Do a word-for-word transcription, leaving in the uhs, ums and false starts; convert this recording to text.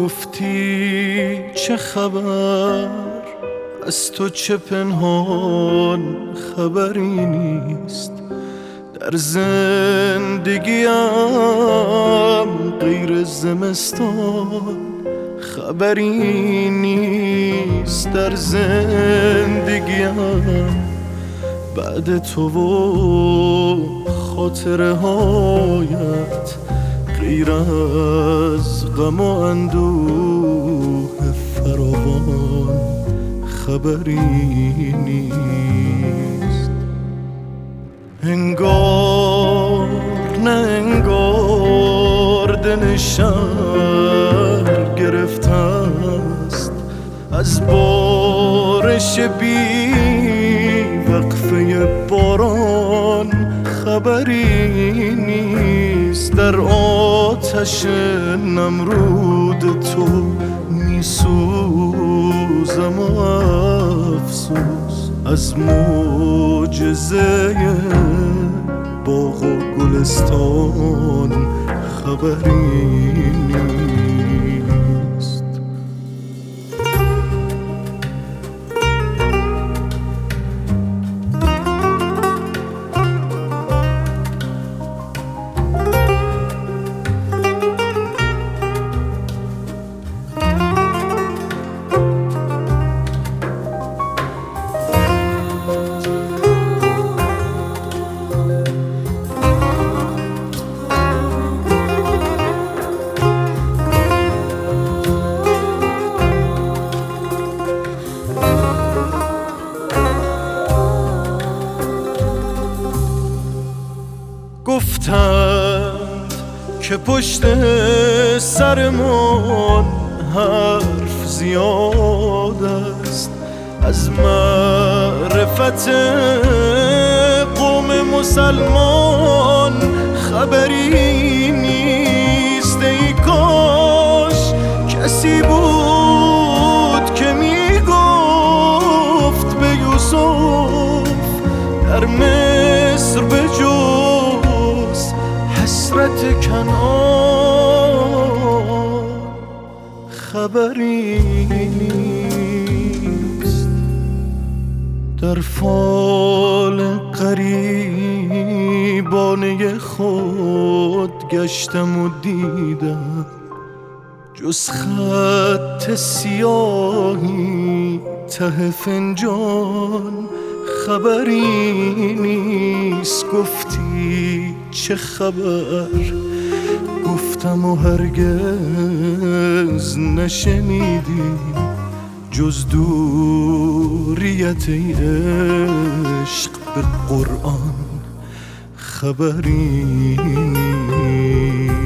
گفتی چه خبر، از تو چه پنهان خبری نیست. در زندگیم غیر زمستان خبری نیست. در زندگیم بعد تو و خاطره هایت غیر از غم و اندوه فراوان خبری نیست. انگار نه انگار دل شهر گرفته است از بارش بی وقفه باران خبری نیست. در آتش نمرود تو می سوزم و افسوس از معجزه باغ و گلستان خبری نیست. گفتند که پشت سرمان حرف زیاد است از معرفت قوم مسلمان خبری نیست. ای کاش کسی بود که می گفت به یوسف در مصر به جز حسرت کنعان خبری نیست. در فال غریبانه خود گشتم و دیدم جز خط سیاهی ته فنجان خبری نیست. گفتی چه خبر، گفتم و هرگز نشنیدی جز دوریت ای عشق به قرآن خبری نیست.